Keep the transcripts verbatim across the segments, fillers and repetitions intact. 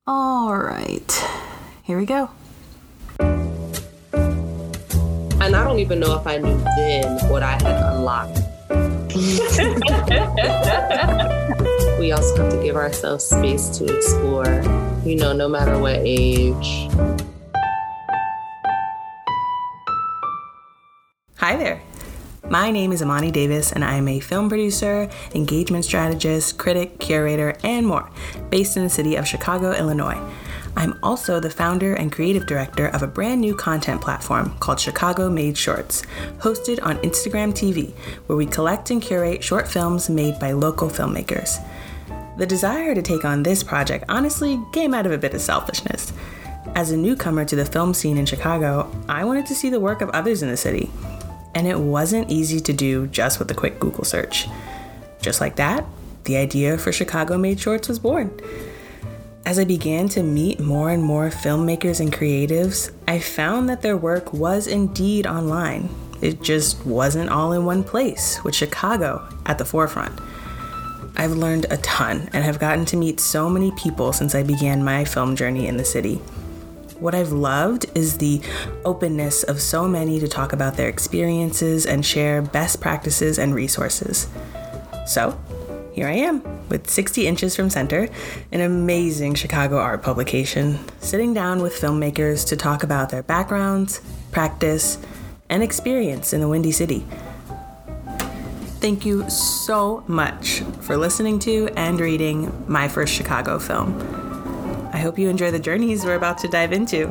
All right, here we go. And I don't even know if I knew then what I had unlocked. We also have to give ourselves space to explore, you know, no matter what age. Hi there. My name is Amani Davis, and I am a film producer, engagement strategist, critic, curator, and more, based in the city of Chicago, Illinois. I'm also the founder and creative director of a brand new content platform called Chicago Made Shorts, hosted on Instagram T V, where we collect and curate short films made by local filmmakers. The desire to take on this project honestly came out of a bit of selfishness. As a newcomer to the film scene in Chicago, I wanted to see the work of others in the city. And it wasn't easy to do just with a quick Google search. Just like that, the idea for Chicago Made Shorts was born. As I began to meet more and more filmmakers and creatives, I found that their work was indeed online. It just wasn't all in one place, with Chicago at the forefront. I've learned a ton and have gotten to meet so many people since I began my film journey in the city. What I've loved is the openness of so many to talk about their experiences and share best practices and resources. So, here I am, with sixty Inches from Center, an amazing Chicago art publication, sitting down with filmmakers to talk about their backgrounds, practice, and experience in the Windy City. Thank you so much for listening to and reading my first Chicago film. I hope you enjoy the journeys we're about to dive into.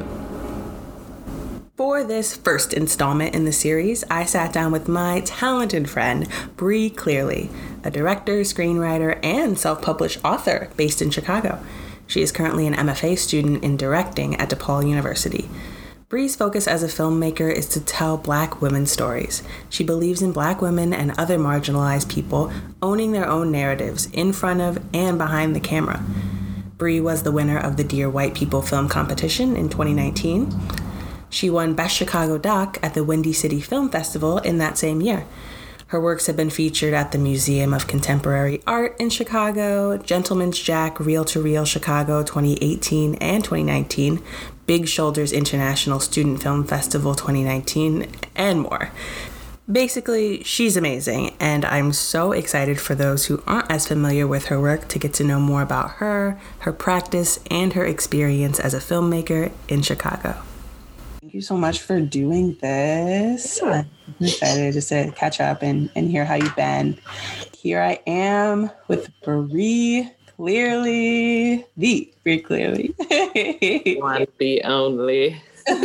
For this first installment in the series, I sat down with my talented friend, Bree Clearly, a director, screenwriter, and self-published author based in Chicago. She is currently an M F A student in directing at DePaul University. Bree's focus as a filmmaker is to tell Black women's stories. She believes in Black women and other marginalized people owning their own narratives in front of and behind the camera. Bree was the winner of the Dear White People Film Competition in twenty nineteen. She won Best Chicago Doc at the Windy City Film Festival in that same year. Her works have been featured at the Museum of Contemporary Art in Chicago, Gentleman's Jack Reel to Reel Chicago twenty eighteen and twenty nineteen, Big Shoulders International Student Film Festival twenty nineteen, and more. Basically, she's amazing, and I'm so excited for those who aren't as familiar with her work to get to know more about her, her practice, and her experience as a filmmaker in Chicago. Thank you so much for doing this. I'm excited just to catch up and, and hear how you've been. Here I am with Bree Clearly, the Bree Clearly. One, the only.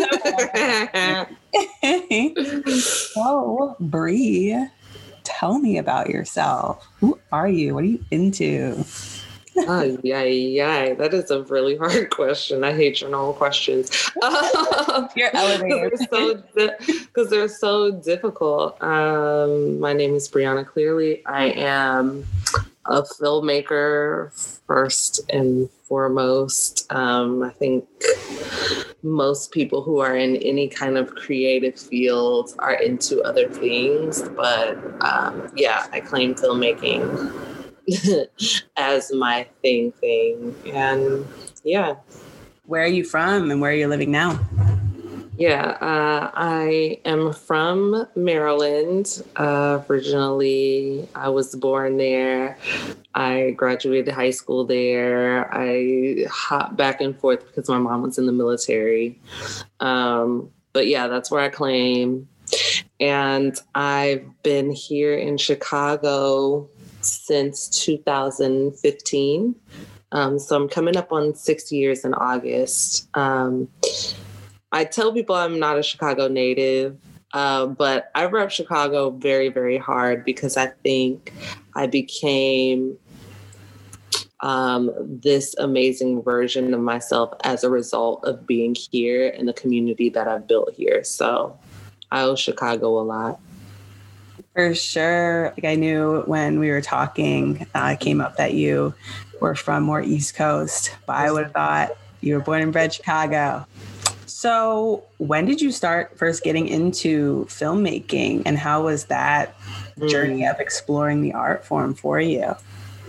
So, Bree, tell me about yourself. Who are you? What are you into? Oh, yeah, yeah. That is a really hard question. I hate journal questions. You're elevated. Because they're so difficult. Um, my name is Brianna Clearly. I am a filmmaker first and foremost. Um, I think most people who are in any kind of creative field are into other things, but um, yeah, I claim filmmaking as my thing thing. And yeah. Where are you from and where are you living now? Yeah, uh, I am from Maryland. Uh, originally, I was born there. I graduated high school there. I hopped back and forth because my mom was in the military. Um, but yeah, that's where I claim. And I've been here in Chicago since two thousand fifteen. Um, so I'm coming up on six years in August. Um, I tell people I'm not a Chicago native, uh, but I rep Chicago very, very hard because I think I became um, this amazing version of myself as a result of being here in the community that I've built here. So I owe Chicago a lot. For sure. Like I knew when we were talking, uh, it came up that you were from more East Coast, but I would have thought you were born and bred Chicago. So when did you start first getting into filmmaking, and how was that journey of exploring the art form for you?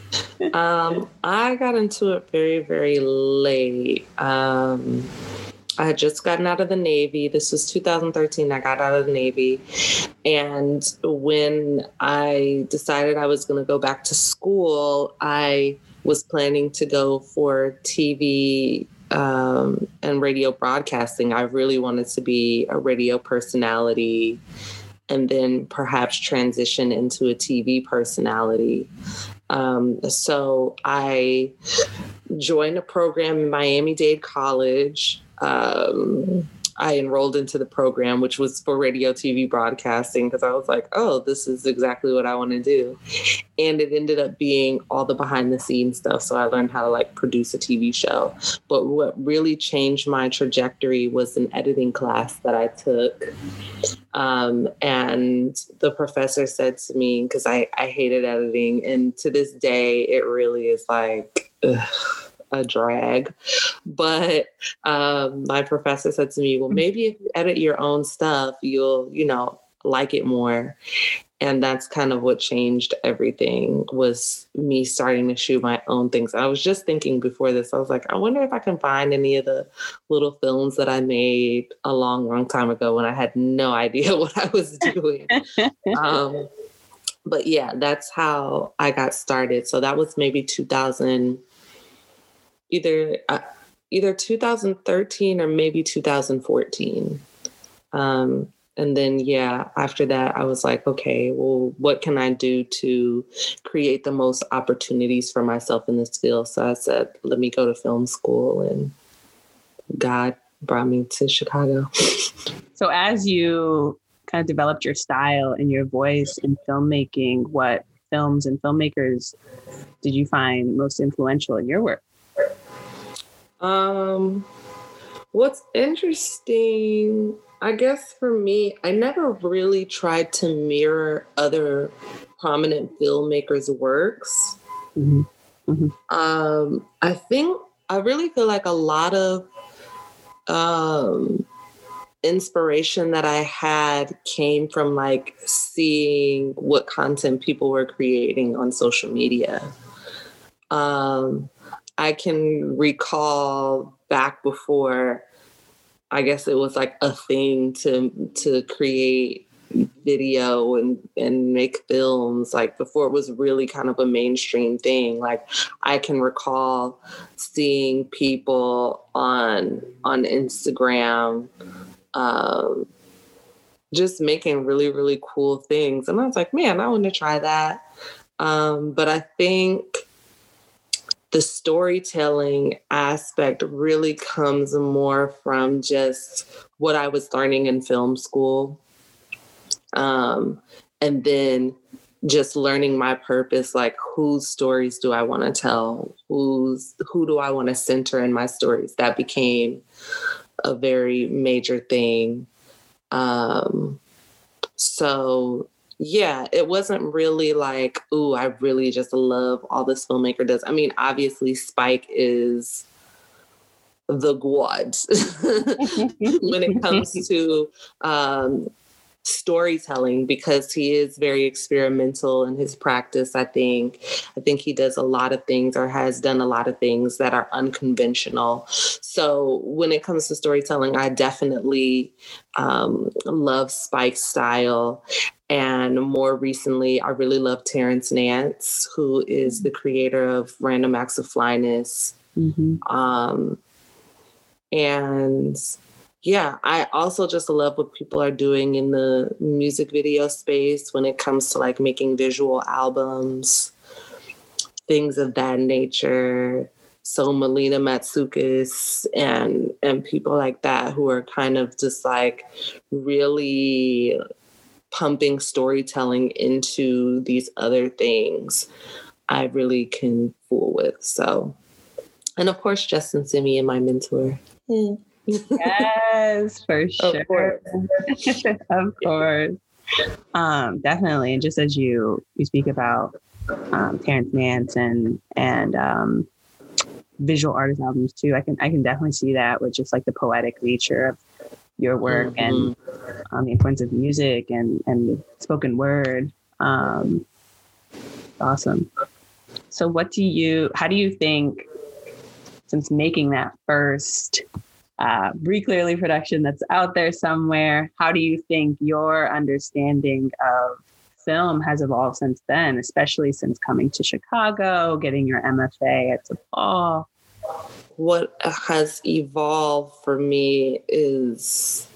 um, I got into it very, very late. Um, I had just gotten out of the Navy. This was two thousand thirteen. I got out of the Navy. And when I decided I was going to go back to school, I was planning to go for T V um, and radio broadcasting. I really wanted to be a radio personality and then perhaps transition into a T V personality. Um, so I joined a program in Miami-Dade College. Um, I enrolled into the program, which was for radio T V broadcasting, because I was like, oh, this is exactly what I want to do. And it ended up being all the behind the scenes stuff. So I learned how to like produce a T V show. But what really changed my trajectory was an editing class that I took. Um, and the professor said to me, because I, I hated editing, and to this day, it really is like, ugh, a drag. But um, my professor said to me, well, maybe if you edit your own stuff, you'll, you know, like it more. And that's kind of what changed everything, was me starting to shoot my own things. I was just thinking before this, I was like, I wonder if I can find any of the little films that I made a long, long time ago when I had no idea what I was doing. um, but yeah, that's how I got started. So that was maybe two thousand, either uh, either two thousand thirteen or maybe two thousand fourteen. Um, And then, yeah, after that, I was like, okay, well, what can I do to create the most opportunities for myself in this field? So I said, let me go to film school, and God brought me to Chicago. So as you kind of developed your style and your voice in filmmaking, what films and filmmakers did you find most influential in your work? Um, what's interesting, I guess for me, I never really tried to mirror other prominent filmmakers' works. Mm-hmm. Mm-hmm. Um, I think I really feel like a lot of um, inspiration that I had came from like seeing what content people were creating on social media. Um, I can recall back before, I guess it was like a thing to to create video and, and make films, like before it was really kind of a mainstream thing. Like I can recall seeing people on on Instagram um, just making really, really cool things. And I was like, man, I want to try that. Um, but I think the storytelling aspect really comes more from just what I was learning in film school. Um, and then just learning my purpose, like whose stories do I want to tell? Who's, who do I want to center in my stories? That became a very major thing. Um, so yeah, it wasn't really like, ooh, I really just love all this filmmaker does. I mean, obviously Spike is the god when it comes to um, storytelling, because he is very experimental in his practice. I think, I think he does a lot of things, or has done a lot of things that are unconventional. So when it comes to storytelling, I definitely um, love Spike's style. And more recently, I really love Terrence Nance, who is the creator of Random Acts of Flyness. Mm-hmm. Um, and yeah, I also just love what people are doing in the music video space when it comes to like making visual albums, things of that nature. So Melina Matsoukas and and people like that, who are kind of just like really pumping storytelling into these other things, I really can fool with. So, and of course, Justin Simien, my mentor. Yeah. Yes, for sure. Of course. Of course. Um, definitely. And just as you, you speak about um, Terrence Nance and, and um, visual artist albums too, I can, I can definitely see that with just like the poetic nature of your work, mm-hmm. and um, the influence of music and, and spoken word. Um, awesome. So what do you, how do you think, since making that first uh, Breathe Clearly production that's out there somewhere, how do you think your understanding of film has evolved since then, especially since coming to Chicago, getting your M F A at DePaul? What has evolved for me is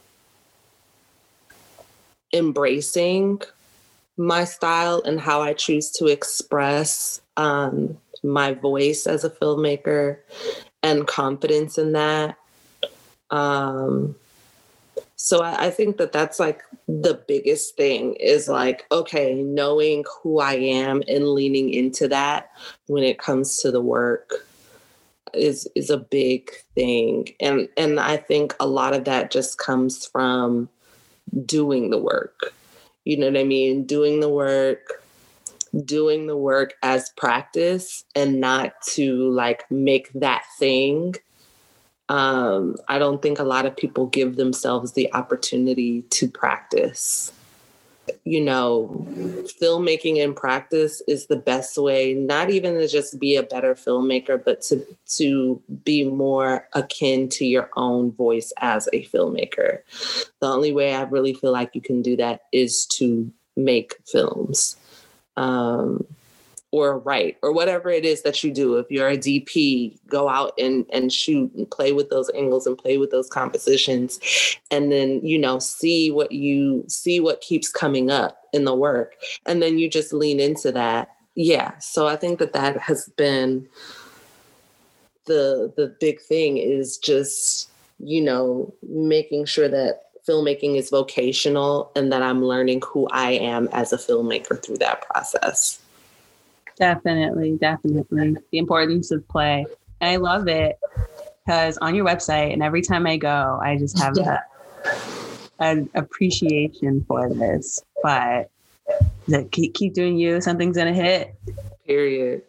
embracing my style and how I choose to express um, my voice as a filmmaker and confidence in that. Um, so I, I think that that's like the biggest thing is like, okay, knowing who I am and leaning into that when it comes to the work is is a big thing. And and I think a lot of that just comes from doing the work. You know what I mean? Doing the work, doing the work as practice and not to like make that thing. Um, I don't think a lot of people give themselves the opportunity to practice. You know, filmmaking in practice is the best way, not even to just be a better filmmaker, but to to be more akin to your own voice as a filmmaker. The only way I really feel like you can do that is to make films. Um, or write, or whatever it is that you do. If you're a D P, go out and, and shoot and play with those angles and play with those compositions. And then, you know, see what you see, what keeps coming up in the work. And then you just lean into that. Yeah. So I think that that has been the, the big thing is just, you know, making sure that filmmaking is vocational and that I'm learning who I am as a filmmaker through that process. Definitely, definitely. The importance of play. And I love it because on your website, and every time I go, I just have a, an appreciation for this. But that keep keep doing you, something's gonna hit. Period.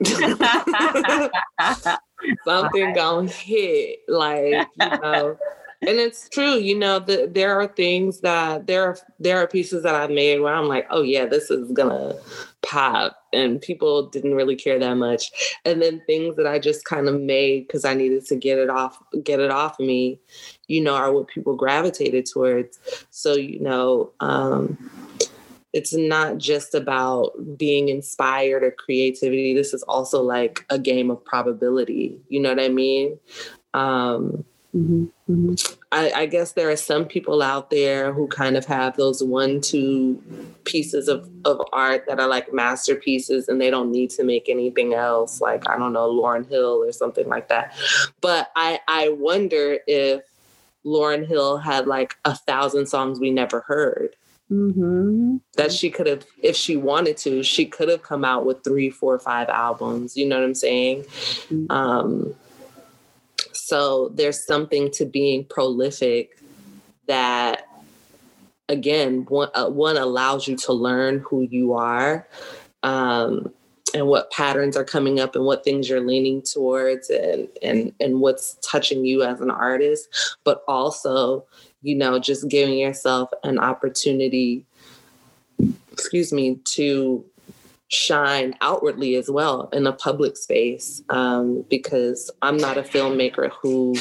Something gonna hit, like, you know. And it's true, you know, the, there are things that there are there are pieces that I've made where I'm like, oh yeah, this is gonna pop, and people didn't really care that much. And then things that I just kind of made because I needed to get it off, get it off me, you know, are what people gravitated towards. So, you know, um, it's not just about being inspired or creativity. This is also like a game of probability. You know what I mean? Um, Mm-hmm, mm-hmm. I, I guess there are some people out there who kind of have those one, two pieces of, of art that are like masterpieces and they don't need to make anything else. Like, I don't know, Lauryn Hill or something like that. But I, I wonder if Lauryn Hill had like a thousand songs we never heard. Mm-hmm. That she could have, if she wanted to, she could have come out with three, four, five albums. You know what I'm saying? Mm-hmm. Um, So there's something to being prolific that, again, one, uh, one allows you to learn who you are um, and what patterns are coming up and what things you're leaning towards and, and, and what's touching you as an artist, but also, you know, just giving yourself an opportunity, excuse me, to shine outwardly as well in a public space, um, because I'm not a filmmaker who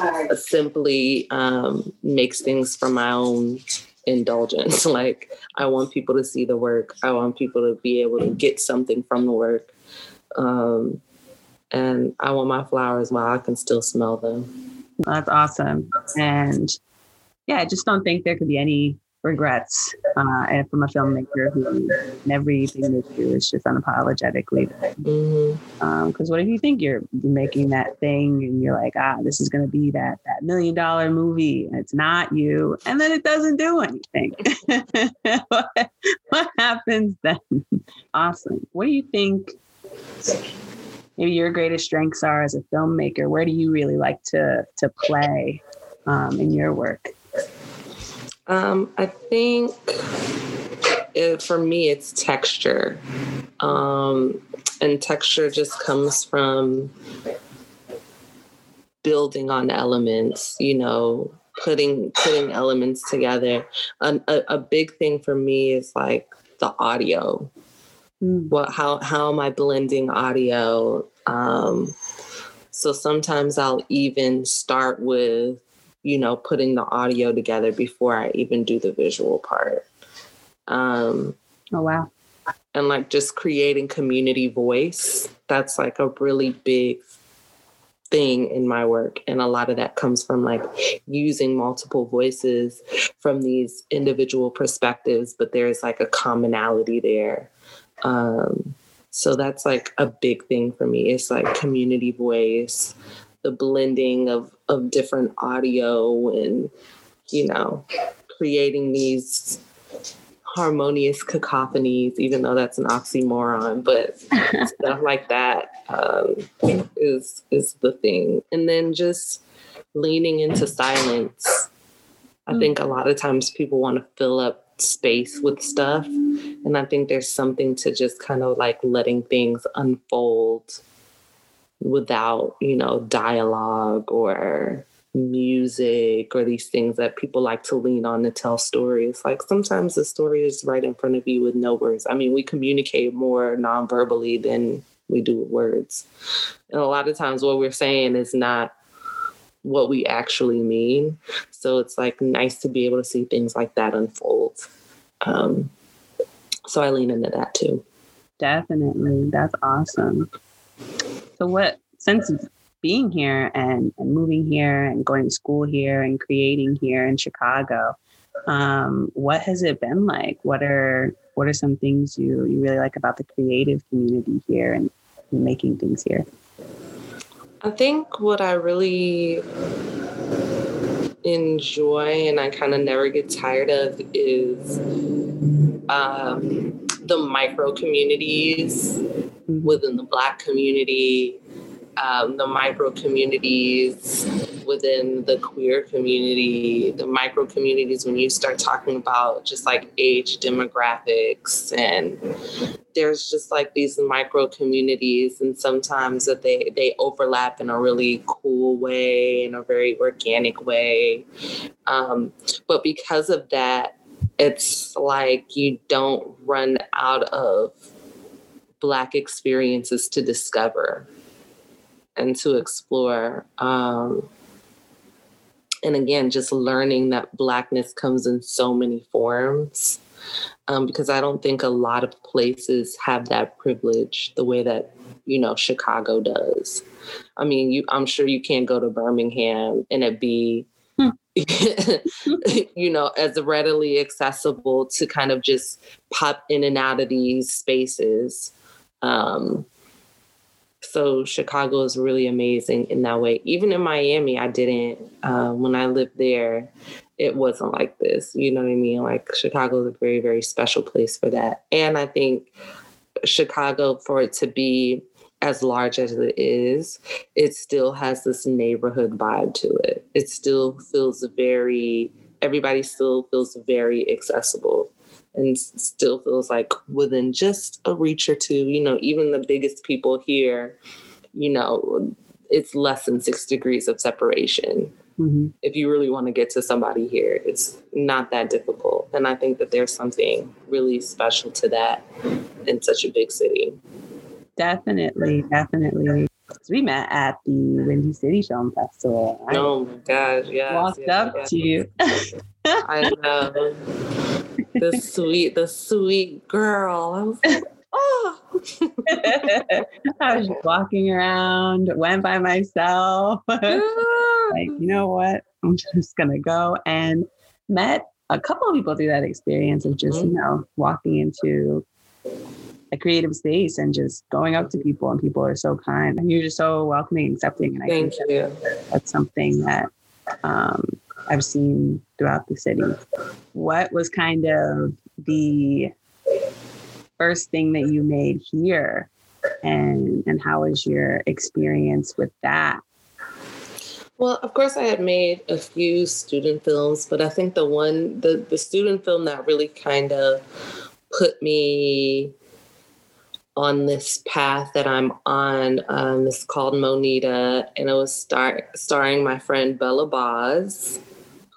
simply um, makes things for my own indulgence. Like, I want people to see the work. I want people to be able to get something from the work. Um, and I want my flowers while I can still smell them. That's awesome. And yeah, I just don't think there could be any regrets uh, and from a filmmaker who in everything they do is just unapologetically. Because mm-hmm. um, what if you think you're making that thing and you're like, ah, this is going to be that that million dollar movie, and it's not you, and then it doesn't do anything. what, what happens then? Awesome. What do you think maybe your greatest strengths are as a filmmaker? Where do you really like to to play um, in your work? Um, I think it, for me, it's texture. Um, and texture just comes from building on elements, you know, putting putting elements together. An, a, a big thing for me is like the audio. Mm. What, how, how am I blending audio? Um, so sometimes I'll even start with, you know, putting the audio together before I even do the visual part. Um, oh, wow. And like just creating community voice. That's like a really big thing in my work. And a lot of that comes from like using multiple voices from these individual perspectives, but there's like a commonality there. Um, so that's like a big thing for me. It's like community voice, the blending of, of different audio and, you know, creating these harmonious cacophonies, even though that's an oxymoron, but stuff like that um, is is the thing. And then just leaning into silence. I think a lot of times people want to fill up space with stuff. And I think there's something to just kind of like letting things unfold without, you know, dialogue or music or these things that people like to lean on to tell stories. Like sometimes the story is right in front of you with no words. I mean, we communicate more non-verbally than we do with words. And a lot of times what we're saying is not what we actually mean. So it's like nice to be able to see things like that unfold. Um, so I lean into that too. Definitely. That's awesome. So what, since being here and, and moving here and going to school here and creating here in Chicago, um, what has it been like? What are what are some things you, you really like about the creative community here and, and making things here? I think what I really enjoy and I kind of never get tired of is um, the micro communities mm-hmm. within the Black community, um, the micro communities within the queer community, the micro communities when you start talking about just like age demographics, and there's just like these micro communities, and sometimes that they, they overlap in a really cool way, in a very organic way. Um, but because of that, it's like you don't run out of Black experiences to discover and to explore. Um, and again, just learning that Blackness comes in so many forms, um, because I don't think a lot of places have that privilege the way that, you know, Chicago does. I mean, you, I'm sure you can't go to Birmingham and it be, hmm. you know, as readily accessible to kind of just pop in and out of these spaces. Um, So Chicago is really amazing in that way. Even in Miami, I didn't, uh, when I lived there, it wasn't like this. You know what I mean? Like Chicago is a very, very special place for that. And I think Chicago, for it to be as large as it is, it still has this neighborhood vibe to it. It still feels very, everybody still feels very accessible. And still feels like within just a reach or two, you know, even the biggest people here, you know, it's less than six degrees of separation. Mm-hmm. If you really want to get to somebody here, it's not that difficult. And I think that there's something really special to that in such a big city. Definitely, definitely. We met at the Windy City Film Festival. I oh my gosh, yes. Walked yes, up yes. to you. I know. The sweet, the sweet girl. I was like, oh. I was just walking around, went by myself. Like, you know what? I'm just going to go, and met a couple of people through that experience of just, mm-hmm. you know, walking into a creative space and just going up to people, and people are so kind and you're just so welcoming, accepting. And I Thank think you. That, that's something that um, I've seen throughout the city. What was kind of the first thing that you made here, and and how was your experience with that? Well, of course, I had made a few student films, but I think the one, the, the student film that really kind of put me on this path that I'm on um, is called Monita, and it was star- starring my friend Bella Boz,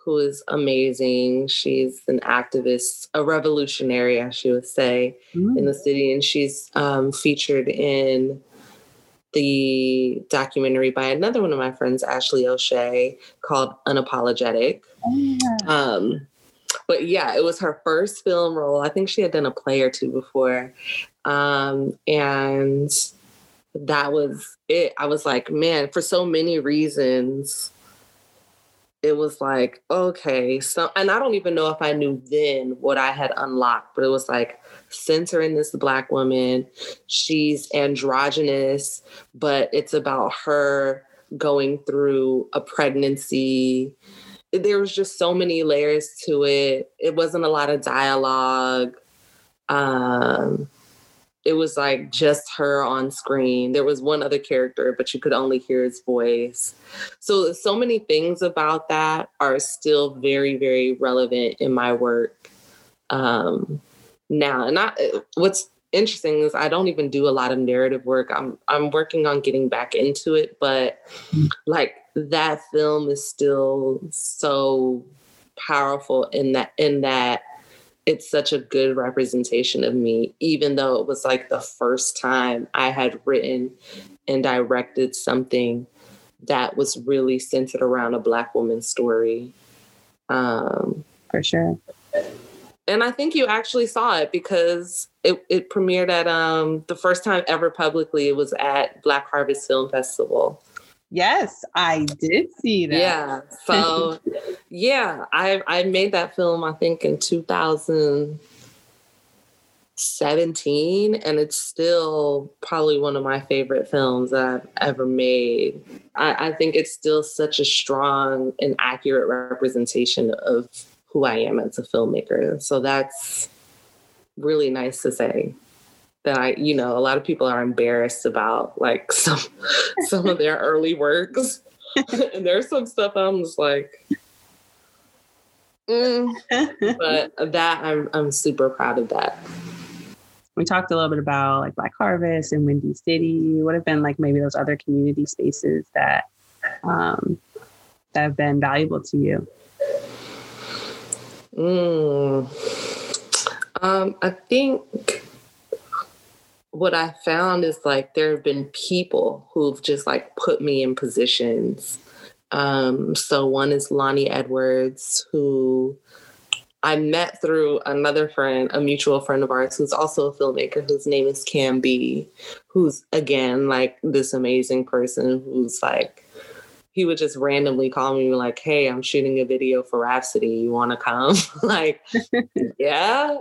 who is amazing. She's an activist, a revolutionary, I should say, mm. in the city. And she's um, featured in the documentary by another one of my friends, Ashley O'Shea, called Unapologetic. Oh, yeah. Um, but yeah, it was her first film role. I think she had done a play or two before. Um, and that was it. I was like, man, for so many reasons, it was like, okay. So, and I don't even know if I knew then what I had unlocked, but it was like, centering this Black woman. She's androgynous, but it's about her going through a pregnancy. There was just so many layers to it. It wasn't a lot of dialogue. Um, it was like just her on screen. There was one other character, but you could only hear his voice. So, so many things about that are still very, very relevant in my work. Um, Now, and I, what's interesting is I don't even do a lot of narrative work. I'm I'm working on getting back into it, but like that film is still so powerful in that in that it's such a good representation of me, even though it was like the first time I had written and directed something that was really centered around a Black woman's story. Um, For sure. And I think you actually saw it because it, it premiered at um, the first time ever publicly. It was at Black Harvest Film Festival. Yes, I did see that. Yeah. So, yeah, I I made that film, I think, in two thousand seventeen. And it's still probably one of my favorite films that I've ever made. I, I think it's still such a strong and accurate representation of who I am as a filmmaker. So that's really nice to say that I, you know, a lot of people are embarrassed about like some, some of their early works. And there's some stuff I'm just like, mm. But that I'm, I'm super proud of that. We talked a little bit about like Black Harvest and Windy City. What have been like maybe those other community spaces that, um, that have been valuable to you? Mm. Um, I think what I found is like there have been people who've just like put me in positions. Um, so one is Lonnie Edwards, who I met through another friend, a mutual friend of ours, who's also a filmmaker, whose name is Cam B, who's again like this amazing person who's like, he would just randomly call me like, hey, I'm shooting a video for Rhapsody. You want to come? Like, yeah.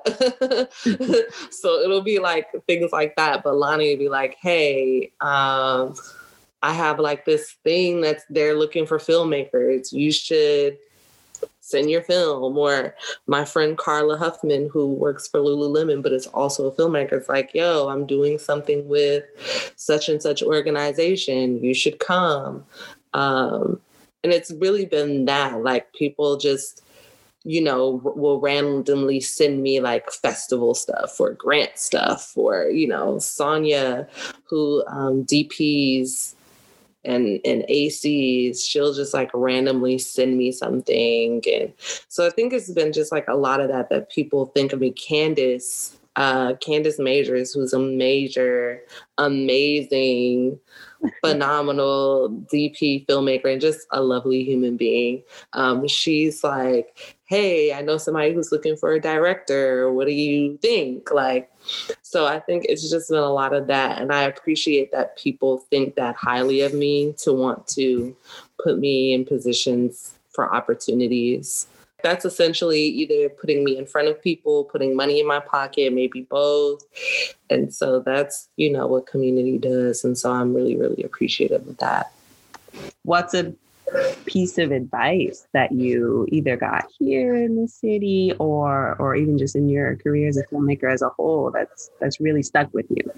So it'll be like things like that. But Lonnie would be like, hey, um, I have like this thing that's they're looking for filmmakers. You should send your film. Or my friend Carla Huffman, who works for Lululemon, but is also a filmmaker, is like, yo, I'm doing something with such and such organization. You should come. Um, and it's really been that, like, people just, you know, will randomly send me like festival stuff or grant stuff, or, you know, Sonia, who um, D Ps and, and A Cs, she'll just like randomly send me something. And so I think it's been just like a lot of that, that people think of me. Candace, uh, Candace Majors, who's a major, amazing, phenomenal D P filmmaker and just a lovely human being. Um, she's like, hey, I know somebody who's looking for a director. What do you think? Like, so I think it's just been a lot of that. And I appreciate that people think that highly of me to want to put me in positions for opportunities. That's essentially either putting me in front of people, putting money in my pocket, maybe both. And so that's, you know, what community does. And so I'm really, really appreciative of that. What's a piece of advice that you either got here in the city or or even just in your career as a filmmaker as a whole that's that's really stuck with you?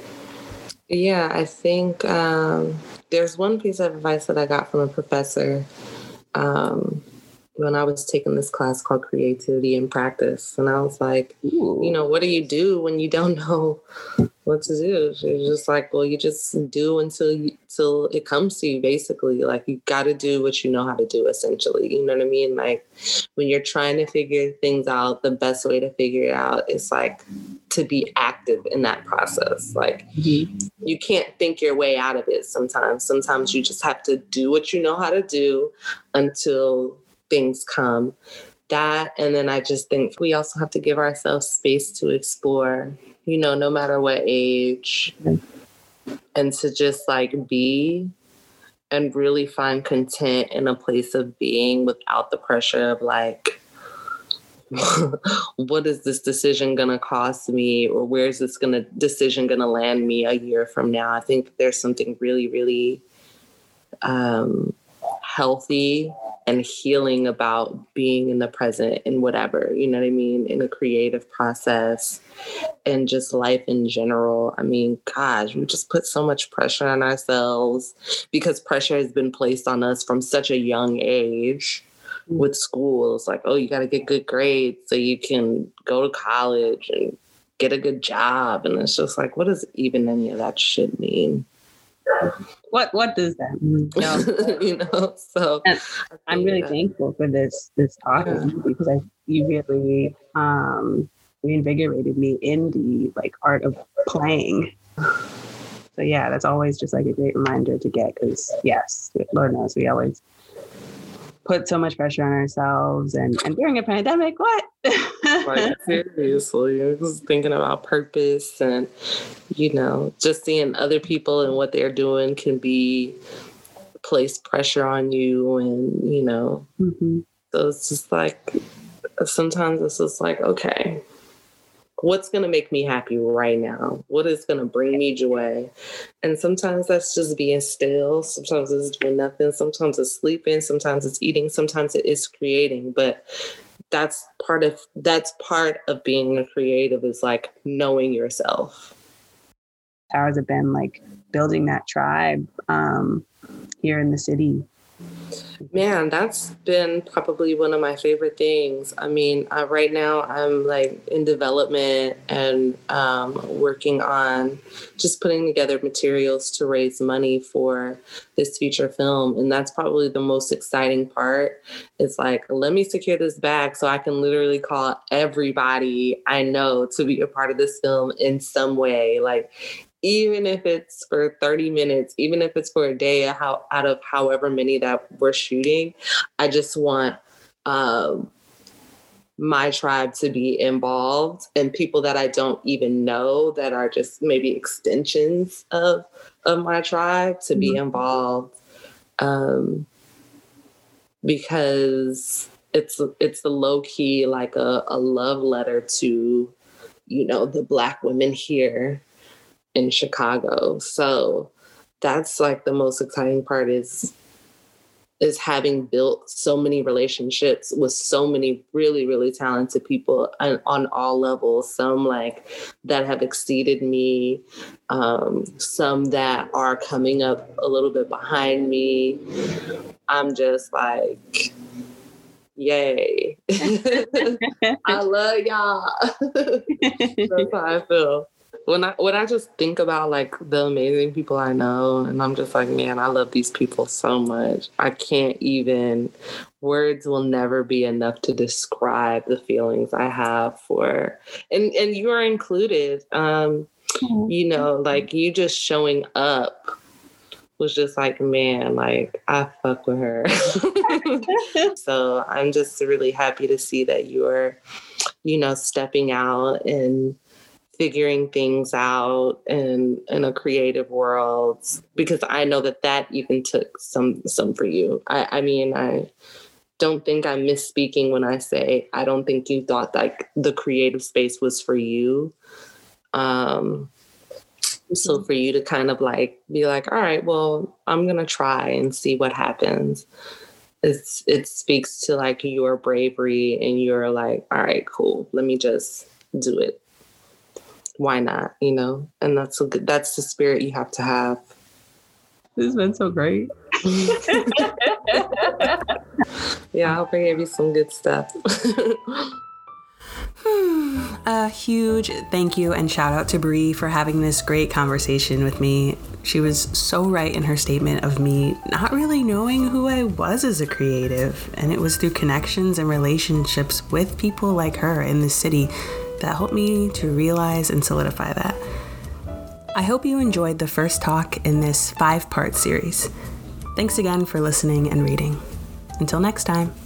Yeah, I think um, there's one piece of advice that I got from a professor um, when I was taking this class called Creativity in Practice. And I was like, ooh, you know, what do you do when you don't know what to do. She's just like, well, you just do until you, till it comes to you, basically. Like, you got to do what you know how to do, essentially. You know what I mean? Like, when you're trying to figure things out, the best way to figure it out is like to be active in that process. Like, mm-hmm. you can't think your way out of it sometimes. Sometimes you just have to do what you know how to do until things come. That, and then I just think we also have to give ourselves space to explore, you know, no matter what age, and to just like be and really find content in a place of being without the pressure of like, what is this decision going to cost me, or where's this gonna decision going to land me a year from now? I think there's something really, really um, healthy and healing about being in the present in whatever, you know what I mean, in a creative process and just life in general. I mean, gosh, we just put so much pressure on ourselves because pressure has been placed on us from such a young age with schools. Like, oh, you got to get good grades so you can go to college and get a good job. And it's just like, what does even any of that shit mean? What what does that mean? No. You know, so and I'm really that. thankful for this this talk yeah. because I you really um reinvigorated me in the like art of playing. So yeah, that's always just like a great reminder to get, because yes, Lord knows we always put so much pressure on ourselves, and, and during a pandemic, what? Like, seriously, I was thinking about purpose, and, you know, just seeing other people and what they're doing can be place pressure on you. And, you know, mm-hmm. so it's just like, sometimes it's just like, okay, what's going to make me happy right now? What is going to bring me joy? And sometimes that's just being still. Sometimes it's doing nothing. Sometimes it's sleeping. Sometimes it's eating. Sometimes it is creating. But that's part of, that's part of being a creative, is like knowing yourself. How has it been like building that tribe um, here in the city? Man, that's been probably one of my favorite things. I mean, uh, right now I'm like in development and um, working on just putting together materials to raise money for this feature film. And that's probably the most exciting part. It's like, let me secure this bag so I can literally call everybody I know to be a part of this film in some way. Like, even if it's for thirty minutes, even if it's for a day, how, out of however many that we're shooting, I just want um, my tribe to be involved, and people that I don't even know that are just maybe extensions of, of my tribe to be involved. Um, because it's, it's the low key, like a, a love letter to, you know, the Black women here in Chicago. So that's like the most exciting part, is is having built so many relationships with so many really, really talented people on, on all levels. Some like that have exceeded me, um, some that are coming up a little bit behind me. I'm just like, yay. I love y'all. That's how I feel. When I when I just think about like the amazing people I know, and I'm just like, man, I love these people so much. I can't even, words will never be enough to describe the feelings I have for, and, and you are included. Um, mm-hmm. You know, like you just showing up was just like, man, like I fuck with her. So I'm just really happy to see that you're, you know, stepping out and figuring things out in, in a creative world, because I know that that even took some, some for you. I, I mean, I don't think I'm misspeaking when I say, I don't think you thought like the creative space was for you. Um, so for you to kind of like, be like, all right, well, I'm going to try and see what happens. It's, it speaks to like your bravery, and you're like, all right, cool. Let me just do it. Why not? You know, and that's a good, that's the spirit you have to have. This has been so great. Yeah, I hope I gave you some good stuff. hmm. A huge thank you and shout out to Bree for having this great conversation with me. She was so right in her statement of me not really knowing who I was as a creative, and it was through connections and relationships with people like her in the city that helped me to realize and solidify that. I hope you enjoyed the first talk in this five-part series. Thanks again for listening and reading. Until next time.